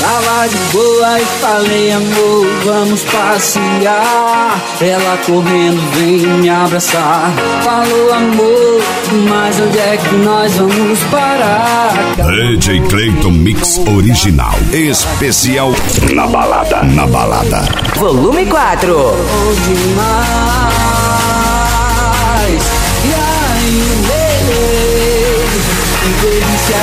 Tava de boa e falei, amor, vamos passear. Ela correndo vem me abraçar. Falou, amor, mas onde é que nós vamos parar? DJ Clayton Mix Original. Especial na balada. Na balada. Volume 4. Demais. E aí, que delícia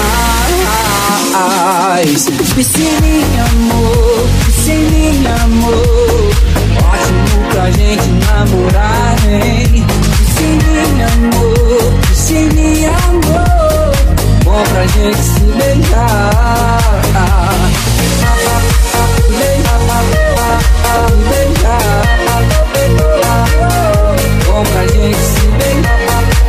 demais. Piscininha, amor, piscininha, amor. Ótimo pra gente namorar, hein? Piscininha, amor, piscininha, amor. Bom pra gente se beijar. Bom pra gente se beijar.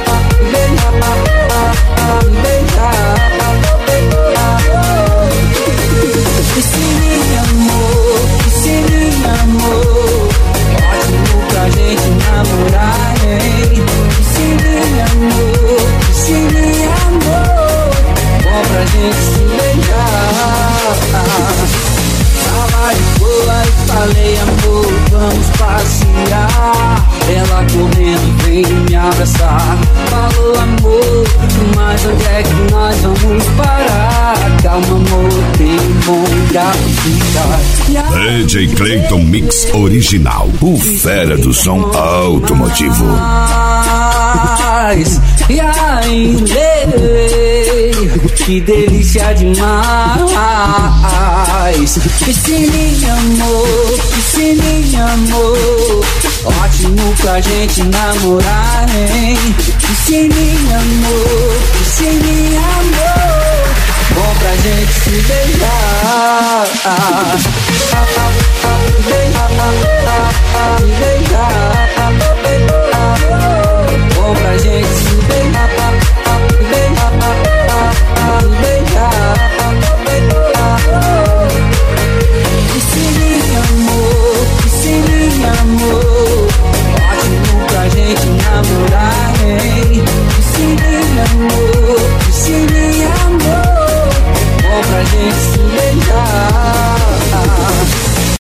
Piscininha, amor, piscininha, amor. Ótimo pra gente namorar, hein? Piscininha, amor, piscininha, amor. Bom pra gente se beijar. Tava de boa e falei, amor, vamos passear. Ela correndo vem me abraçar. Falou, amor, mas onde é que nós vamos parar? Calma, amor, tem um bom lugar pra ficar. DJ Clayton Mix Original. O fera do som automotivo. E aí, que delícia demais. Piscininha, amor, piscininha, amor. Ótimo pra gente namorar, hein? Piscininha, amor, piscininha, amor. Bom pra gente se beijar. Beijar.